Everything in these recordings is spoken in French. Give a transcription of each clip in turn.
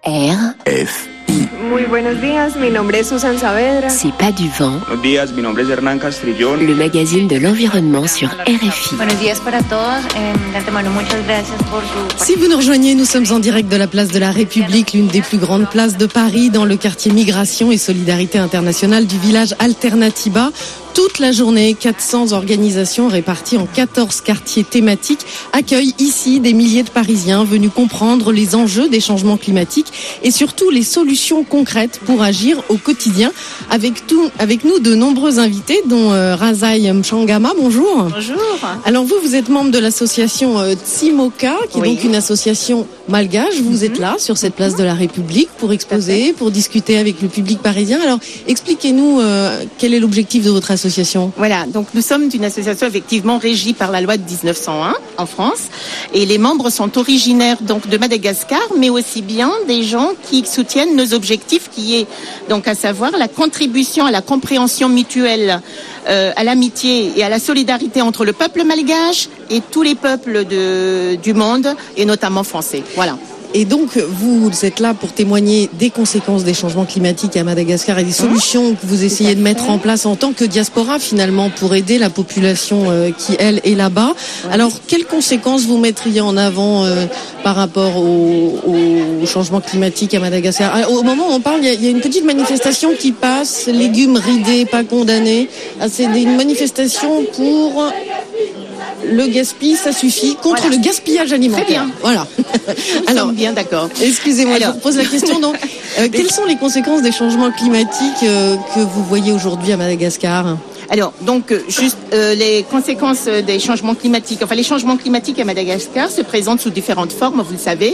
RFI. Muy buenos días, mi nombre es Susan Saavedra. C'est pas du vent. Buenos días, mi nombre es Hernán Castrillón. Le magazine de l'environnement sur RFI. Buenos días para todos. De antemano, muchas gracias por su... Si vous nous rejoignez, nous sommes en direct de la place de la République, l'une des plus grandes places de Paris, dans le quartier Migration et Solidarité Internationale du village Alternatiba. Toute la journée, 400 organisations réparties en 14 quartiers thématiques accueillent ici des milliers de Parisiens venus comprendre les enjeux des changements climatiques et surtout les solutions concrètes pour agir au quotidien. Avec nous, de nombreux invités, dont Razai Mchangama. Bonjour. Bonjour. Alors vous êtes membre de l'association Tsimoka, qui est donc une association malgache. Vous êtes là, sur cette place de la République, pour exposer, pour discuter avec le public parisien. Alors, expliquez-nous quel est l'objectif de votre association. Voilà, donc nous sommes une association effectivement régie par la loi de 1901 en France, et les membres sont originaires donc de Madagascar, mais aussi bien des gens qui soutiennent nos objectifs, qui est donc à savoir la contribution à la compréhension mutuelle, à l'amitié et à la solidarité entre le peuple malgache et tous les peuples du monde, et notamment français. Voilà. Et donc, vous êtes là pour témoigner des conséquences des changements climatiques à Madagascar et des solutions que vous essayez de mettre en place en tant que diaspora, finalement, pour aider la population qui, elle, est là-bas. Alors, quelles conséquences vous mettriez en avant par rapport au changement climatique à Madagascar? Au moment où on parle, il y a une petite manifestation qui passe, légumes ridés, pas condamnés. C'est une manifestation pour... Le gaspillage, ça suffit, contre le gaspillage alimentaire. Très bien. Voilà. Alors, bien d'accord. Excusez-moi, je vous repose la question. Donc, quelles sont les conséquences des changements climatiques que vous voyez aujourd'hui à Madagascar ? Alors, donc, juste les conséquences des changements climatiques. Enfin, les changements climatiques à Madagascar se présentent sous différentes formes, vous le savez.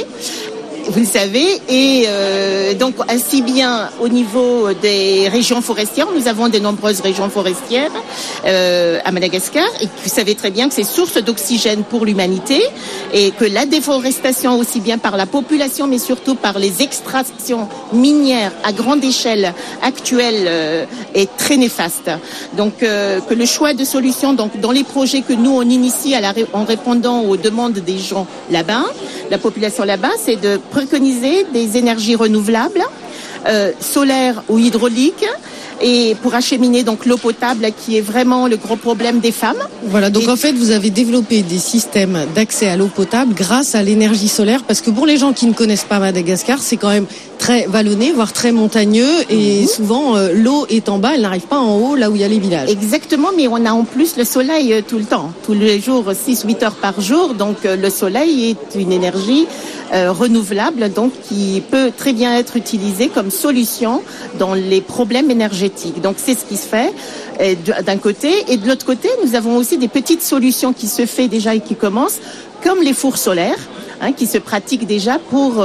Et donc ainsi bien au niveau des régions forestières, nous avons de nombreuses régions forestières à Madagascar, et vous savez très bien que c'est source d'oxygène pour l'humanité, et que la déforestation aussi bien par la population mais surtout par les extractions minières à grande échelle actuelles est très néfaste. Donc que le choix de solutions donc dans les projets que nous on initie en répondant aux demandes des gens là-bas, la population là-bas, c'est de préconiser des énergies renouvelables, solaires ou hydrauliques, et pour acheminer donc l'eau potable qui est vraiment le gros problème des femmes. Voilà, donc en fait vous avez développé des systèmes d'accès à l'eau potable grâce à l'énergie solaire, parce que pour les gens qui ne connaissent pas Madagascar, c'est quand même très vallonné, voire très montagneux, et souvent l'eau est en bas, elle n'arrive pas en haut là où il y a les villages. Exactement, mais on a en plus le soleil tout le temps, tous les jours, 6-8 heures par jour, donc le soleil est une énergie renouvelable, donc qui peut très bien être utilisée comme solution dans les problèmes énergétiques. Donc c'est ce qui se fait d'un côté, et de l'autre côté, nous avons aussi des petites solutions qui se fait déjà et qui commencent, comme les fours solaires, qui se pratiquent déjà pour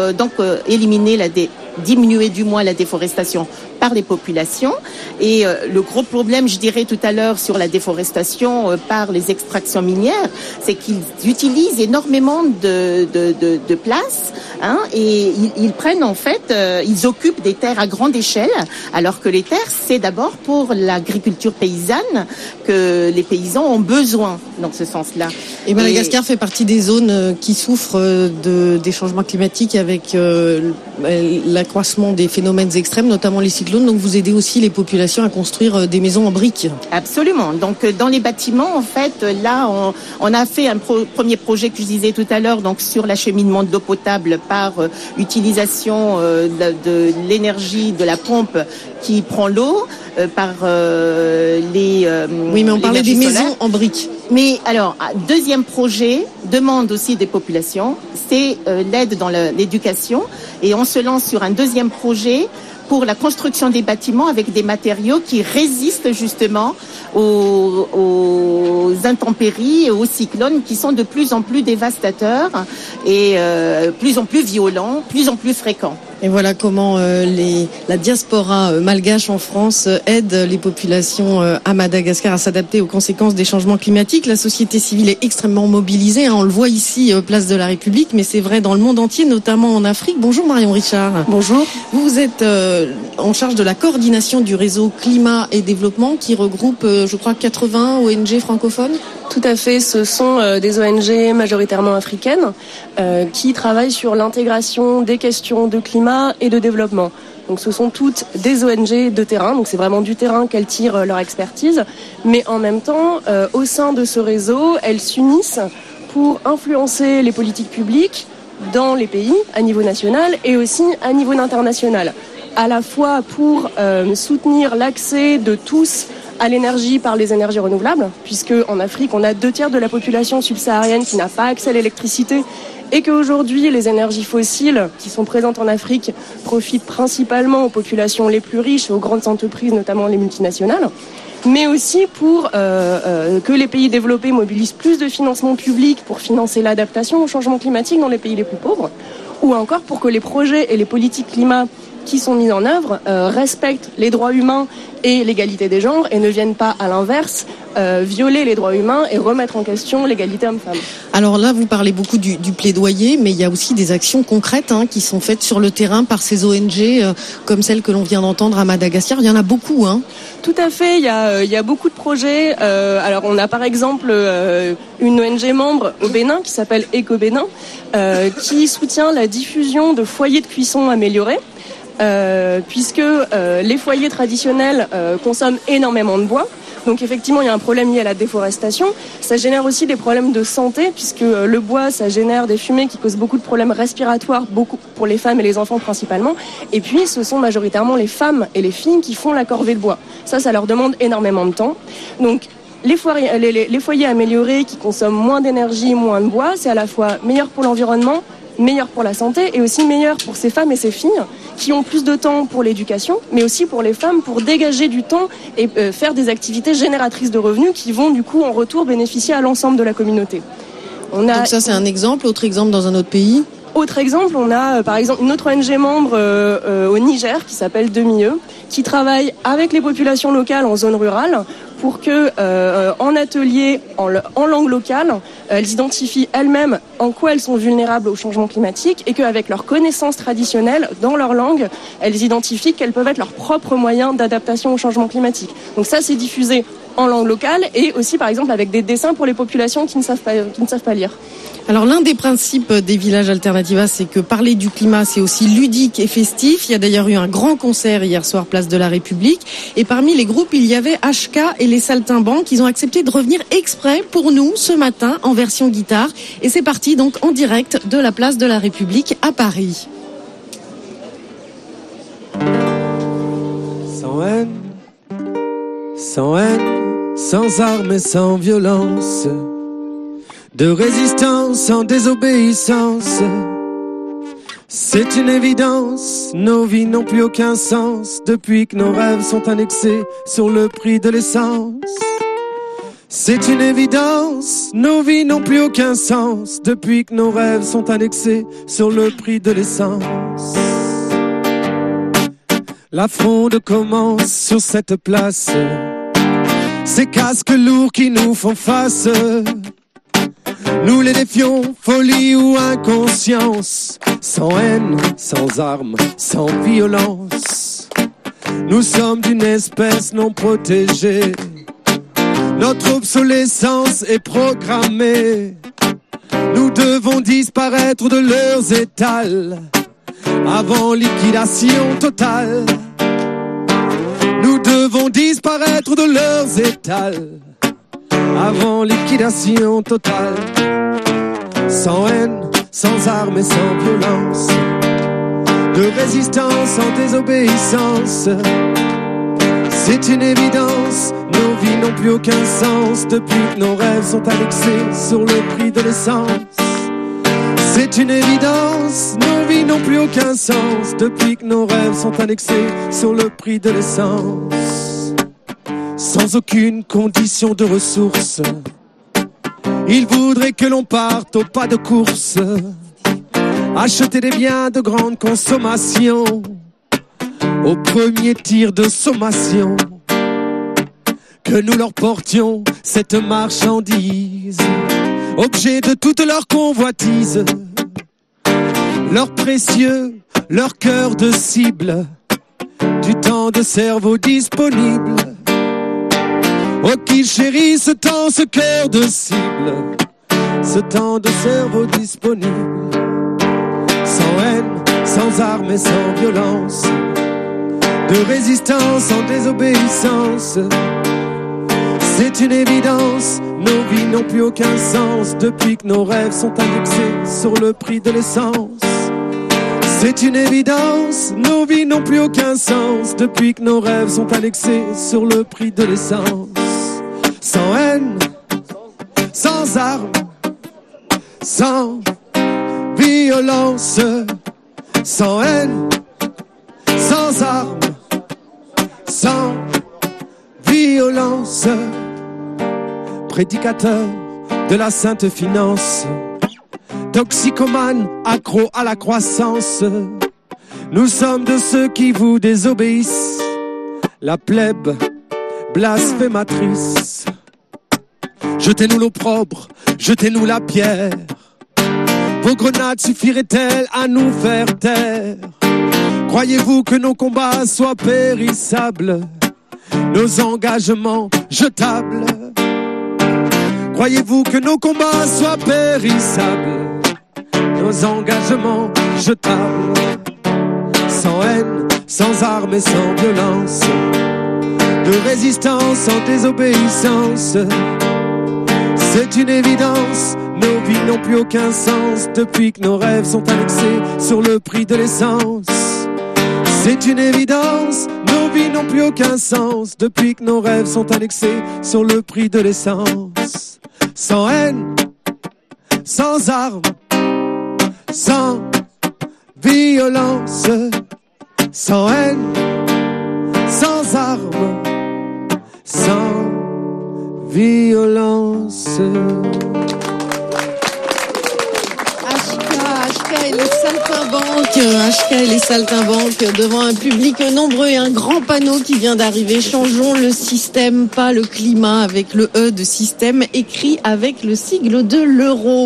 diminuer du moins la déforestation par les populations. Et le gros problème, je dirais tout à l'heure, sur la déforestation par les extractions minières, c'est qu'ils utilisent énormément de place, et ils prennent en fait, ils occupent des terres à grande échelle, alors que les terres, c'est d'abord pour l'agriculture paysanne que les paysans ont besoin dans ce sens-là. Et Madagascar fait partie des zones qui souffrent des changements climatiques avec l'accroissement des phénomènes extrêmes, notamment les cyclones. Donc vous aidez aussi les populations à construire des maisons en briques. Absolument. Donc dans les bâtiments, en fait, là, on a fait un premier projet que je disais tout à l'heure, donc sur l'acheminement de l'eau potable par utilisation de l'énergie de la pompe qui prend l'eau par les oui, mais on parlait des maisons en briques. Mais alors, deuxième projet demande aussi des populations, c'est l'aide dans l'éducation, et on se lance sur un deuxième projet pour la construction des bâtiments avec des matériaux qui résistent justement aux intempéries et aux cyclones qui sont de plus en plus dévastateurs et plus en plus violents, plus en plus fréquents. Et voilà comment la diaspora malgache en France aide les populations à Madagascar à s'adapter aux conséquences des changements climatiques. La société civile est extrêmement mobilisée, on le voit ici, place de la République, mais c'est vrai dans le monde entier, notamment en Afrique. Bonjour Marion Richard. Bonjour. Vous êtes en charge de la coordination du réseau Climat et Développement qui regroupe, je crois, 80 ONG francophones. Tout à fait, ce sont des ONG majoritairement africaines qui travaillent sur l'intégration des questions de climat et de développement. Donc ce sont toutes des ONG de terrain, donc c'est vraiment du terrain qu'elles tirent leur expertise, mais en même temps, au sein de ce réseau, elles s'unissent pour influencer les politiques publiques dans les pays à niveau national et aussi à niveau international, à la fois pour soutenir l'accès de tous à l'énergie par les énergies renouvelables, puisque en Afrique, on a 2/3 de la population subsaharienne qui n'a pas accès à l'électricité et qu'aujourd'hui, les énergies fossiles qui sont présentes en Afrique profitent principalement aux populations les plus riches et aux grandes entreprises, notamment les multinationales, mais aussi pour que les pays développés mobilisent plus de financements publics pour financer l'adaptation au changement climatique dans les pays les plus pauvres, ou encore pour que les projets et les politiques climat qui sont mises en œuvre respectent les droits humains et l'égalité des genres et ne viennent pas, à l'inverse, violer les droits humains et remettre en question l'égalité homme-femme. Alors là, vous parlez beaucoup du plaidoyer, mais il y a aussi des actions concrètes qui sont faites sur le terrain par ces ONG, comme celle que l'on vient d'entendre à Madagascar. Il y en a beaucoup. Tout à fait, il y a beaucoup de projets. Alors on a par exemple une ONG membre au Bénin qui s'appelle Éco-Bénin, qui soutient la diffusion de foyers de cuisson améliorés. Puisque les foyers traditionnels consomment énormément de bois. Donc effectivement, il y a un problème lié à la déforestation. Ça génère aussi des problèmes de santé, puisque le bois, ça génère des fumées qui causent beaucoup de problèmes respiratoires, beaucoup pour les femmes et les enfants principalement. Et puis, ce sont majoritairement les femmes et les filles qui font la corvée de bois. Ça leur demande énormément de temps. Donc, les foyers améliorés qui consomment moins d'énergie, moins de bois, c'est à la fois meilleur pour l'environnement, meilleur pour la santé et aussi meilleur pour ces femmes et ces filles qui ont plus de temps pour l'éducation, mais aussi pour les femmes pour dégager du temps et faire des activités génératrices de revenus qui vont du coup en retour bénéficier à l'ensemble de la communauté. Donc ça c'est un exemple. Autre exemple dans un autre pays? Autre exemple, on a par exemple une autre ONG membre au Niger qui s'appelle Demi-E, qui travaille avec les populations locales en zone rurale pour que, en atelier, en langue locale, elles identifient elles-mêmes en quoi elles sont vulnérables au changement climatique et qu'avec leurs connaissances traditionnelles dans leur langue, elles identifient quels peuvent être leurs propres moyens d'adaptation au changement climatique. Donc ça, c'est diffusé en langue locale et aussi, par exemple, avec des dessins pour les populations qui ne savent pas lire. Alors l'un des principes des villages Alternativa, c'est que parler du climat, c'est aussi ludique et festif. Il y a d'ailleurs eu un grand concert hier soir, place de la République. Et parmi les groupes, il y avait HK et les Saltimbanques. Ils ont accepté de revenir exprès pour nous ce matin en version guitare. Et c'est parti donc en direct de la place de la République à Paris. Sans haine, sans armes et sans violence, de résistance sans désobéissance. C'est une évidence, nos vies n'ont plus aucun sens depuis que nos rêves sont annexés sur le prix de l'essence. C'est une évidence, nos vies n'ont plus aucun sens depuis que nos rêves sont annexés sur le prix de l'essence. La fronde commence sur cette place, ces casques lourds qui nous font face. Nous les défions, folie ou inconscience, sans haine, sans armes, sans violence. Nous sommes d'une espèce non protégée, notre obsolescence est programmée. Nous devons disparaître de leurs étals avant liquidation totale. Nous devons disparaître de leurs étals avant liquidation totale. Sans haine, sans armes et sans violence, de résistance sans désobéissance. C'est une évidence, nos vies n'ont plus aucun sens depuis que nos rêves sont annexés sur le prix de l'essence. C'est une évidence, nos vies n'ont plus aucun sens depuis que nos rêves sont annexés sur le prix de l'essence. Sans aucune condition de ressources, ils voudraient que l'on parte au pas de course, acheter des biens de grande consommation au premier tir de sommation, que nous leur portions cette marchandise, objet de toute leur convoitise, leur précieux, leur cœur de cible, du temps de cerveau disponible. Oh, qui chérit ce temps, ce cœur de cible, ce temps de cerveau disponible, sans haine, sans armes et sans violence, de résistance en désobéissance. C'est une évidence, nos vies n'ont plus aucun sens depuis que nos rêves sont indexés sur le prix de l'essence. C'est une évidence, nos vies n'ont plus aucun sens depuis que nos rêves sont indexés sur le prix de l'essence. Sans haine, sans armes, sans violence, sans haine, sans armes, sans violence. Prédicateur de la sainte finance, toxicomane, accro à la croissance, nous sommes de ceux qui vous désobéissent, la plèbe blasphématrice. Jetez-nous l'opprobre, jetez-nous la pierre, vos grenades suffiraient-elles à nous faire taire? Croyez-vous que nos combats soient périssables, nos engagements jetables? Croyez-vous que nos combats soient périssables, nos engagements jetables? Sans haine, sans armes et sans violence, de résistance en désobéissance. C'est une évidence, nos vies n'ont plus aucun sens depuis que nos rêves sont indexés sur le prix de l'essence. C'est une évidence, nos vies n'ont plus aucun sens depuis que nos rêves sont indexés sur le prix de l'essence. Sans haine, sans armes, sans violence, sans haine, sans armes, sans violence. HK et les saltimbanques devant un public nombreux et un grand panneau qui vient d'arriver. Changeons le système, pas le climat, avec le E de système écrit avec le sigle de l'euro.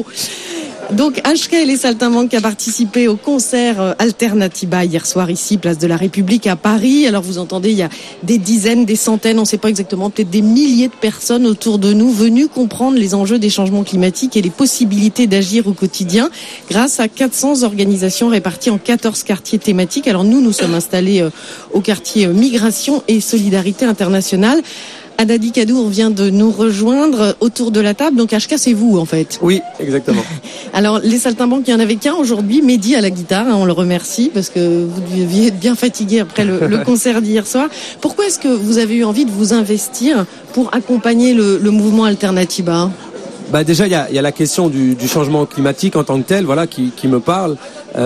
Donc HK et les saltimbanques a participé au concert Alternatiba hier soir ici, place de la République à Paris. Alors vous entendez, il y a des dizaines, des centaines, on ne sait pas exactement, peut-être des milliers de personnes autour de nous venues comprendre les enjeux des changements climatiques et les possibilités d'agir au quotidien grâce à 400 organisations réparties en 14 quartiers thématiques. Alors nous sommes installés au quartier Migration et Solidarité Internationale. Adadi Kadour vient de nous rejoindre autour de la table. Donc HK, c'est vous en fait. Oui, exactement. Alors les saltimbanques, il n'y en avait qu'un aujourd'hui, Mehdi à la guitare, on le remercie parce que vous deviez être bien fatigué après le concert d'hier soir. Pourquoi est-ce que vous avez eu envie de vous investir pour accompagner le mouvement Alternatiba ? Déjà il y a la question du changement climatique en tant que tel, voilà, qui me parle,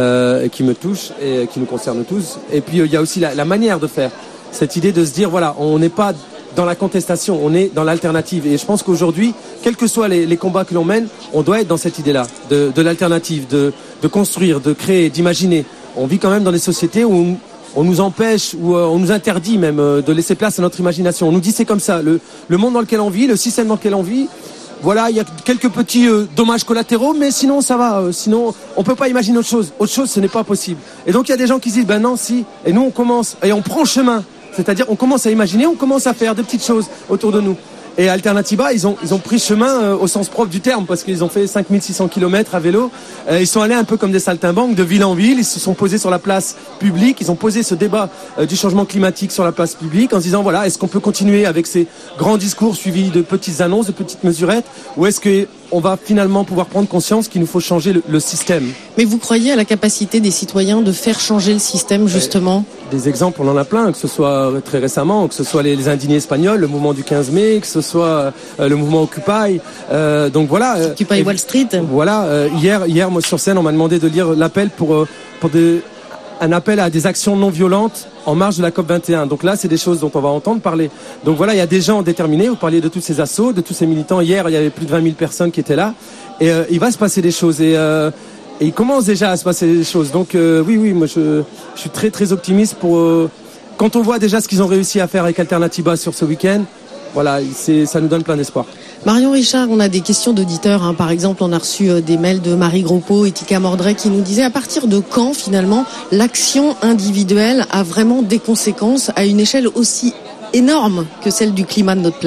qui me touche et qui nous concerne tous. Et puis il y a aussi la manière de faire. Cette idée de se dire voilà, on n'est pas dans la contestation, on est dans l'alternative. Et je pense qu'aujourd'hui, quels que soient les combats que l'on mène, on doit être dans cette idée-là, de l'alternative, de construire, de créer, d'imaginer. On vit quand même dans des sociétés où on nous empêche, où on nous interdit même de laisser place à notre imagination. On nous dit c'est comme ça, le monde dans lequel on vit, le système dans lequel on vit, voilà, il y a quelques petits dommages collatéraux, mais sinon ça va, sinon on peut pas imaginer autre chose. Autre chose, ce n'est pas possible. Et donc il y a des gens qui se disent, non, si, et nous on commence, et on prend chemin. C'est-à-dire, on commence à imaginer, on commence à faire de petites choses autour de nous. Et Alternatiba, ils ont pris chemin au sens propre du terme, parce qu'ils ont fait 5600 km à vélo. Ils sont allés un peu comme des saltimbanques de ville en ville. Ils se sont posés sur la place publique. Ils ont posé ce débat du changement climatique sur la place publique en se disant, voilà, est-ce qu'on peut continuer avec ces grands discours suivis de petites annonces, de petites mesurettes, ou est-ce qu'on va finalement pouvoir prendre conscience qu'il nous faut changer le système. Mais vous croyez à la capacité des citoyens de faire changer le système, justement ? Des exemples, on en a plein, que ce soit très récemment, que ce soit les indignés espagnols, le mouvement du 15 mai, que ce soit le mouvement Occupy. Donc voilà. Occupy Wall Street. Voilà. Hier, moi, sur scène, on m'a demandé de lire l'appel pour un appel à des actions non violentes en marge de la COP21. Donc là, c'est des choses dont on va entendre parler. Donc voilà, il y a des gens déterminés. Vous parliez de tous ces assos, de tous ces militants. Hier, il y avait plus de 20 000 personnes qui étaient là. Et il va se passer des choses. Et il commence déjà à se passer des choses. Donc oui, moi je suis très très optimiste pour quand on voit déjà ce qu'ils ont réussi à faire avec Alternatiba sur ce week-end. Voilà, ça nous donne plein d'espoir. Marion Richard, on a des questions d'auditeurs. Par exemple, on a reçu des mails de Marie Gropeau et Tika Mordret qui nous disaient à partir de quand, finalement, l'action individuelle a vraiment des conséquences à une échelle aussi énorme que celle du climat de notre planète ?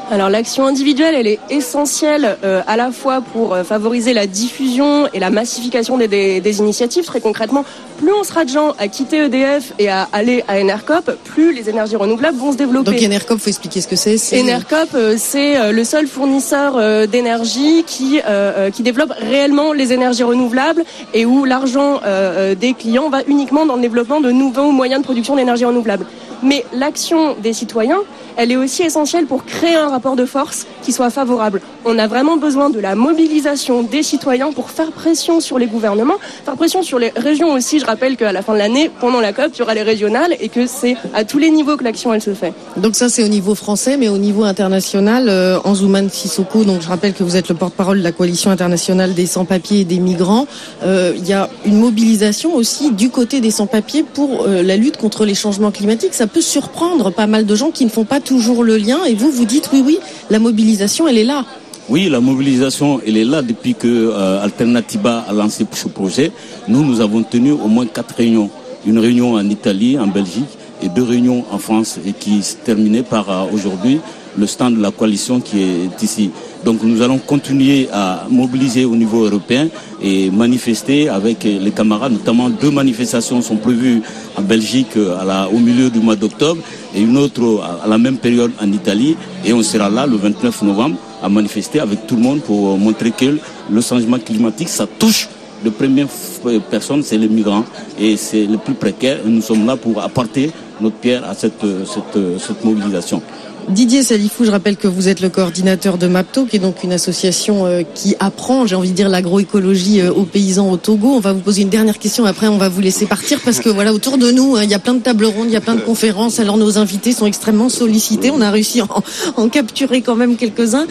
Alors l'action individuelle, elle est essentielle à la fois pour favoriser la diffusion et la massification des initiatives. Très concrètement, plus on sera de gens à quitter EDF et à aller à Enercop, plus les énergies renouvelables vont se développer. Donc Enercop, faut expliquer ce que c'est. Enercop, c'est le seul fournisseur d'énergie qui développe réellement les énergies renouvelables et où l'argent des clients va uniquement dans le développement de nouveaux moyens de production d'énergie renouvelable. Mais l'action des citoyens, elle est aussi essentielle pour créer un rapport de force qui soit favorable. On a vraiment besoin de la mobilisation des citoyens pour faire pression sur les gouvernements, faire pression sur les régions aussi. Je rappelle qu'à la fin de l'année, pendant la COP, il y aura les régionales et que c'est à tous les niveaux que l'action elle se fait. Donc ça c'est au niveau français, mais au niveau international, Anzouman Sissoko, donc je rappelle que vous êtes le porte-parole de la coalition internationale des sans-papiers et des migrants. Il y a une mobilisation aussi du côté des sans-papiers pour la lutte contre les changements climatiques. Ça peut surprendre pas mal de gens qui ne font pas toujours le lien. Et vous dites oui, la mobilisation, elle est là. Oui, la mobilisation, elle est là depuis que Alternativa a lancé ce projet. Nous avons tenu au moins 4 réunions. Une réunion en Italie, en Belgique, et 2 réunions en France, et qui se terminaient par aujourd'hui le stand de la coalition qui est ici. Donc nous allons continuer à mobiliser au niveau européen et manifester avec les camarades. Notamment 2 manifestations sont prévues en Belgique au milieu du mois d'octobre et une autre à la même période en Italie. Et on sera là le 29 novembre à manifester avec tout le monde pour montrer que le changement climatique, ça touche de première personne, c'est les migrants et c'est les plus précaires. Et nous sommes là pour apporter notre pierre à cette mobilisation. Didier Salifou, je rappelle que vous êtes le coordinateur de MAPTO, qui est donc une association qui apprend, j'ai envie de dire, l'agroécologie aux paysans au Togo. On va vous poser une dernière question, après on va vous laisser partir, parce que voilà, autour de nous, il y a plein de tables rondes, il y a plein de conférences, alors nos invités sont extrêmement sollicités. On a réussi à en capturer quand même quelques-uns.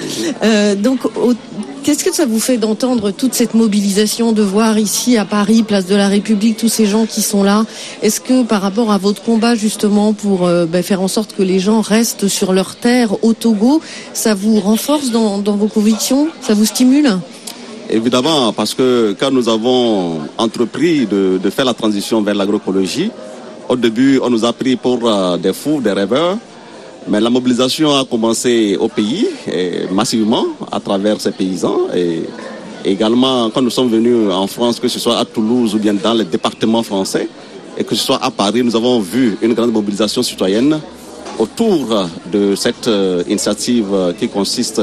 Qu'est-ce que ça vous fait d'entendre toute cette mobilisation, de voir ici à Paris, place de la République, tous ces gens qui sont là? Est-ce que par rapport à votre combat justement pour faire en sorte que les gens restent sur leur terre au Togo, ça vous renforce dans vos convictions? Ça vous stimule? Évidemment, parce que quand nous avons entrepris de faire la transition vers l'agroécologie, au début on nous a pris pour des fous, des rêveurs. Mais la mobilisation a commencé au pays, massivement, à travers ces paysans. Et également, quand nous sommes venus en France, que ce soit à Toulouse ou bien dans les départements français, et que ce soit à Paris, nous avons vu une grande mobilisation citoyenne autour de cette initiative qui consiste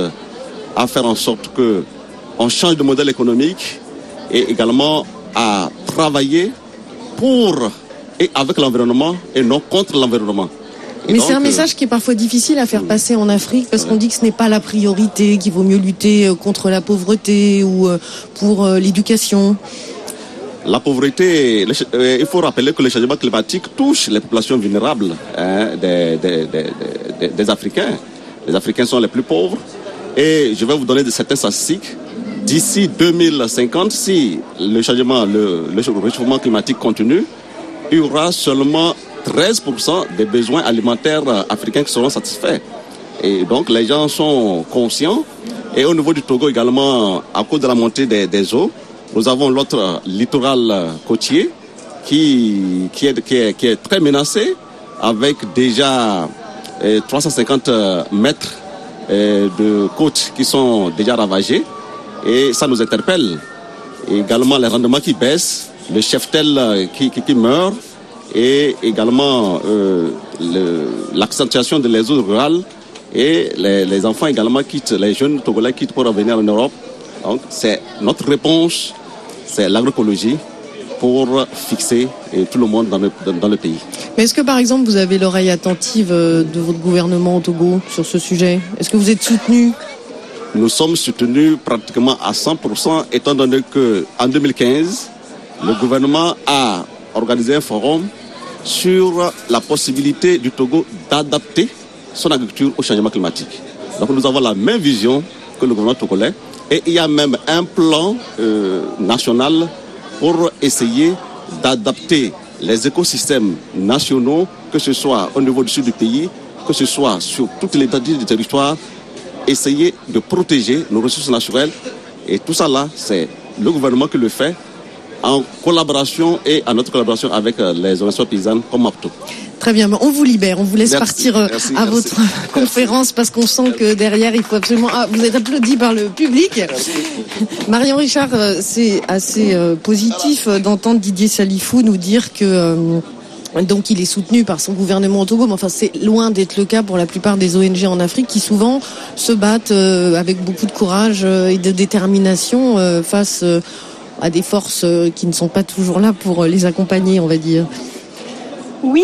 à faire en sorte qu'on change de modèle économique et également à travailler pour et avec l'environnement et non contre l'environnement. Mais c'est un message qui est parfois difficile à faire passer en Afrique parce qu'on dit que ce n'est pas la priorité, qu'il vaut mieux lutter contre la pauvreté ou pour l'éducation. La pauvreté, il faut rappeler que le changement climatique touche les populations vulnérables des Africains. Les Africains sont les plus pauvres. Et je vais vous donner certaines statistiques. D'ici 2050, si le réchauffement climatique continue, il y aura seulement 13% des besoins alimentaires africains qui seront satisfaits. Et donc les gens sont conscients. Et au niveau du Togo également, à cause de la montée des eaux, nous avons l'autre littoral côtier qui est très menacé, avec déjà 350 mètres de côtes qui sont déjà ravagées. Et ça nous interpelle. Et également les rendements qui baissent, le cheptel qui meurt, et également l'accentuation de les zones rurales, et les enfants également quittent, les jeunes Togolais quittent pour revenir en Europe. Donc c'est notre réponse, c'est l'agroécologie pour fixer tout le monde dans le pays. Mais est-ce que par exemple vous avez l'oreille attentive de votre gouvernement au Togo sur ce sujet? Est-ce que vous êtes soutenu? Nous sommes soutenus pratiquement à 100%, étant donné qu'en 2015, le gouvernement a organisé un forum sur la possibilité du Togo d'adapter son agriculture au changement climatique. Donc nous avons la même vision que le gouvernement togolais, et il y a même un plan national pour essayer d'adapter les écosystèmes nationaux, que ce soit au niveau du sud du pays, que ce soit sur toute l'étendue du territoire, essayer de protéger nos ressources naturelles. Et tout ça là, c'est le gouvernement qui le fait en collaboration et en notre collaboration avec les organisations paysannes comme MAPTO. Très bien, on vous libère, on vous laisse partir merci. Votre conférence parce qu'on sent que derrière il faut absolument... Ah, vous êtes applaudi par le public. Marion Richard, c'est assez positif d'entendre Didier Salifou nous dire que... donc il est soutenu par son gouvernement au Togo, mais enfin c'est loin d'être le cas pour la plupart des ONG en Afrique qui souvent se battent avec beaucoup de courage et de détermination face à des forces qui ne sont pas toujours là pour les accompagner, on va dire. Oui,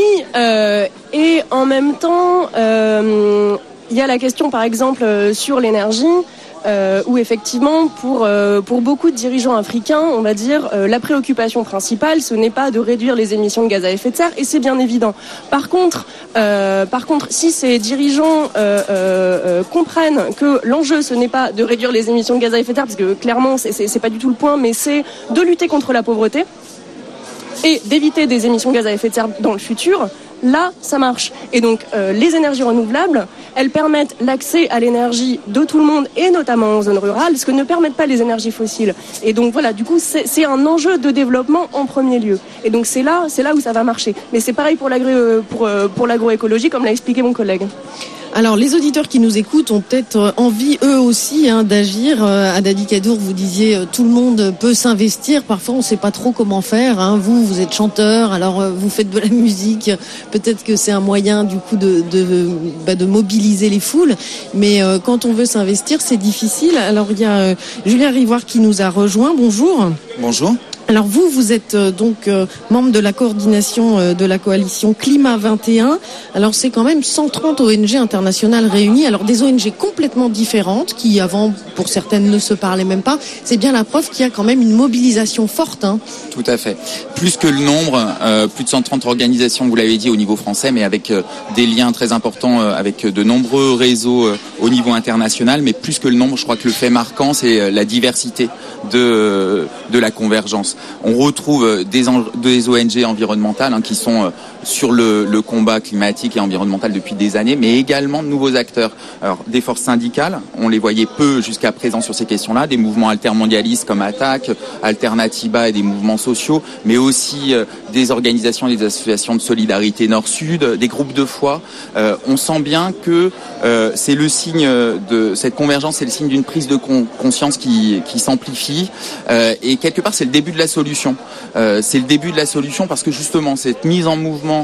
et en même temps, il y a la question par exemple sur l'énergie, où effectivement pour beaucoup de dirigeants africains, on va dire, la préoccupation principale, ce n'est pas de réduire les émissions de gaz à effet de serre, et c'est bien évident. Par contre, si ces dirigeants comprennent que l'enjeu, ce n'est pas de réduire les émissions de gaz à effet de serre, parce que clairement, c'est pas du tout le point, mais c'est de lutter contre la pauvreté et d'éviter des émissions de gaz à effet de serre dans le futur, là, ça marche. Et donc, les énergies renouvelables, elles permettent l'accès à l'énergie de tout le monde, et notamment en zone rurale, ce que ne permettent pas les énergies fossiles. Et donc, voilà, du coup, c'est un enjeu de développement en premier lieu. Et donc, c'est là où ça va marcher. Mais c'est pareil pour l'agroécologie, comme l'a expliqué mon collègue. Alors, les auditeurs qui nous écoutent ont peut-être envie, eux aussi, d'agir. Adadi Kadour, vous disiez, tout le monde peut s'investir. Parfois, on ne sait pas trop comment faire. Vous êtes chanteur, alors vous faites de la musique. Peut-être que c'est un moyen, du coup, de mobiliser les foules. Mais quand on veut s'investir, c'est difficile. Alors, il y a Julien Rivoire qui nous a rejoint. Bonjour. Bonjour. Alors vous êtes donc membre de la coordination de la coalition Climat 21. Alors c'est quand même 130 ONG internationales réunies. Alors des ONG complètement différentes qui avant pour certaines ne se parlaient même pas. C'est bien la preuve qu'il y a quand même une mobilisation forte. Tout à fait. Plus que le nombre, plus de 130 organisations, vous l'avez dit, au niveau français, mais avec des liens très importants avec de nombreux réseaux au niveau international. Mais plus que le nombre, je crois que le fait marquant, c'est la diversité de la convergence. On retrouve des ONG environnementales qui sont sur le combat climatique et environnemental depuis des années, mais également de nouveaux acteurs. Alors, des forces syndicales, on les voyait peu jusqu'à présent sur ces questions-là, des mouvements altermondialistes comme ATTAC, Alternatiba et des mouvements sociaux, mais aussi des organisations et des associations de solidarité Nord-Sud, des groupes de foi. On sent bien que c'est le signe de cette convergence, c'est le signe d'une prise de conscience qui s'amplifie, et quelque part c'est le début de la solution. C'est le début de la solution parce que justement cette mise en mouvement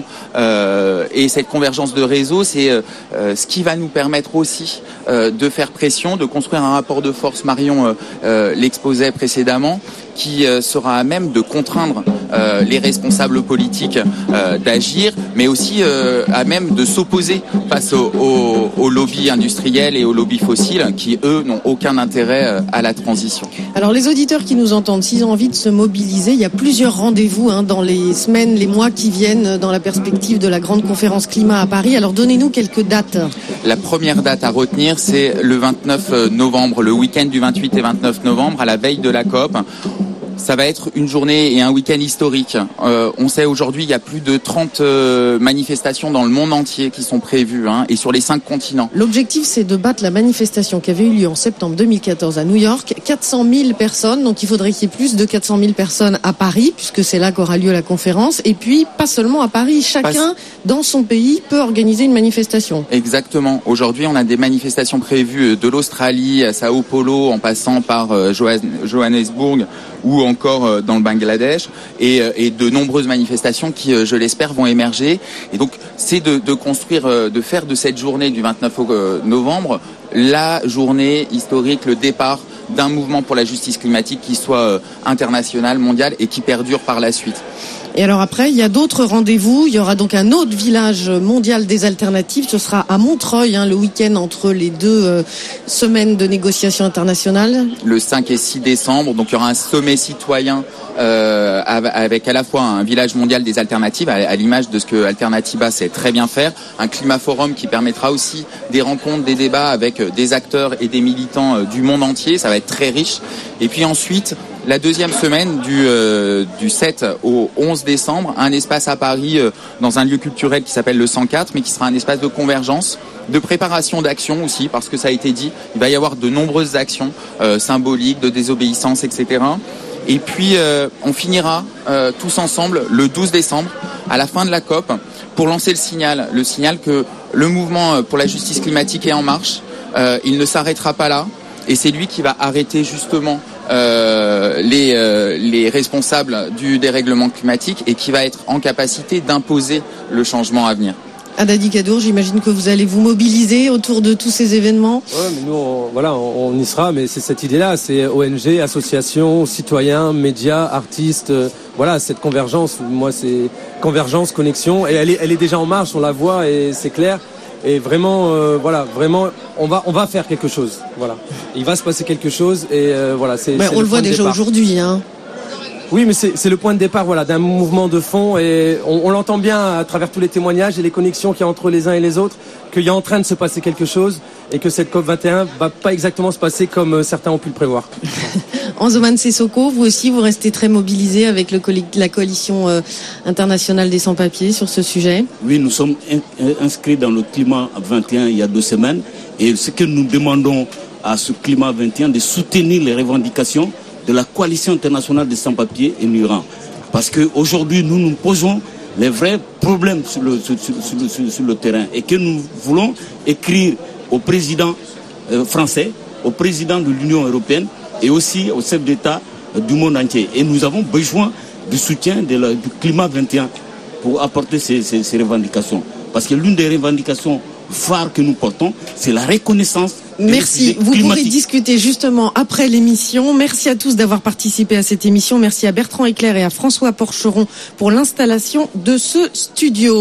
et cette convergence de réseau, c'est ce qui va nous permettre aussi de faire pression, de construire un rapport de force. Marion l'exposait précédemment, qui sera à même de contraindre les responsables politiques d'agir, mais aussi à même de s'opposer face aux lobbies industriels et aux lobbies fossiles qui, eux, n'ont aucun intérêt à la transition. Alors les auditeurs qui nous entendent, s'ils ont envie de se mobiliser, il y a plusieurs rendez-vous dans les semaines, les mois qui viennent dans la perspective de la grande conférence climat à Paris. Alors donnez-nous quelques dates. La première date à retenir, c'est le 29 novembre, le week-end du 28 et 29 novembre, à la veille de la COP. Ça va être une journée et un week-end historique. On sait aujourd'hui il y a plus de 30 manifestations dans le monde entier qui sont prévues, et sur les 5 continents. L'objectif, c'est de battre la manifestation qui avait eu lieu en septembre 2014 à New York. 400 000 personnes, donc il faudrait qu'il y ait plus de 400 000 personnes à Paris, puisque c'est là qu'aura lieu la conférence. Et puis, pas seulement à Paris, chacun dans son pays peut organiser une manifestation. Exactement. Aujourd'hui, on a des manifestations prévues de l'Australie à Sao Paulo, en passant par Johannesburg, ou encore dans le Bangladesh, et de nombreuses manifestations qui, je l'espère, vont émerger. Et donc, c'est de construire, de faire de cette journée du 29 novembre la journée historique, le départ d'un mouvement pour la justice climatique qui soit international, mondial et qui perdure par la suite. Et alors après, il y a d'autres rendez-vous. Il y aura donc un autre village mondial des alternatives. Ce sera à Montreuil, le week-end entre les 2 semaines de négociations internationales. Le 5 et 6 décembre, donc il y aura un sommet citoyen avec à la fois un village mondial des alternatives, à l'image de ce que Alternatiba sait très bien faire, un climat forum qui permettra aussi des rencontres, des débats avec des acteurs et des militants du monde entier. Ça va être très riche. Et puis ensuite, la deuxième semaine du 7 au 11 décembre, un espace à Paris dans un lieu culturel qui s'appelle le 104, mais qui sera un espace de convergence, de préparation d'action aussi, parce que ça a été dit, il va y avoir de nombreuses actions symboliques, de désobéissance, etc. Et puis on finira tous ensemble le 12 décembre à la fin de la COP pour lancer le signal que le mouvement pour la justice climatique est en marche. Il ne s'arrêtera pas là et c'est lui qui va arrêter justement les responsables du dérèglement climatique et qui va être en capacité d'imposer le changement à venir. Haddadi Kadour, j'imagine que vous allez vous mobiliser autour de tous ces événements. Ouais, mais nous, on y sera, mais c'est cette idée-là, c'est ONG, associations, citoyens, médias, artistes, voilà, cette convergence. Moi, c'est convergence, connexion, et elle est déjà en marche, on la voit et c'est clair. Et vraiment, vraiment, on va faire quelque chose. Voilà, il va se passer quelque chose et voilà, c'est. Mais on le voit déjà aujourd'hui, hein. Oui, mais c'est le point de départ, voilà, d'un mouvement de fond et on l'entend bien à travers tous les témoignages et les connexions qu'il y a entre les uns et les autres, qu'il y a en train de se passer quelque chose et que cette COP21 va pas exactement se passer comme certains ont pu le prévoir. Ansoumana Sissoko, vous aussi, vous restez très mobilisé avec la coalition internationale des sans-papiers sur ce sujet. Oui, nous sommes inscrits dans le climat 21 il y a 2 semaines et ce que nous demandons à ce climat 21 de soutenir les revendications de la coalition internationale des sans-papiers et migrants. Parce qu'aujourd'hui, nous posons les vrais problèmes sur le terrain et que nous voulons écrire au président français, au président de l'Union européenne et aussi aux chefs d'État du monde entier. Et nous avons besoin du soutien du climat 21 pour apporter ces revendications. Parce que l'une des revendications phares que nous portons, c'est la reconnaissance. Merci. Vous pourrez discuter justement après l'émission. Merci à tous d'avoir participé à cette émission. Merci à Bertrand Eclair et à François Porcheron pour l'installation de ce studio.